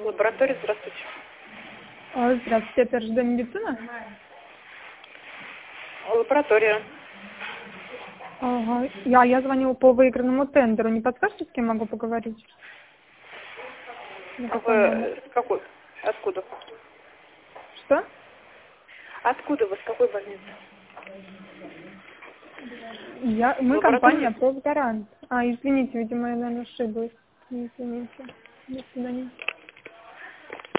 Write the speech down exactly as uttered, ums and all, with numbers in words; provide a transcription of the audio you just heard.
Лаборатория, здравствуйте. А, Здравствуйте, это РЖД медицина? Лаборатория. Ага. Я, я звонила по выигранному тендеру. Не подскажете, с кем могу поговорить? На какой номер? Вы с какой? Откуда? Что? Откуда вы? С какой больницы? Я, мы Лаборатория? компания «Профгарант». А, извините, видимо, я, наверное, ошиблась. Извините. До свидания.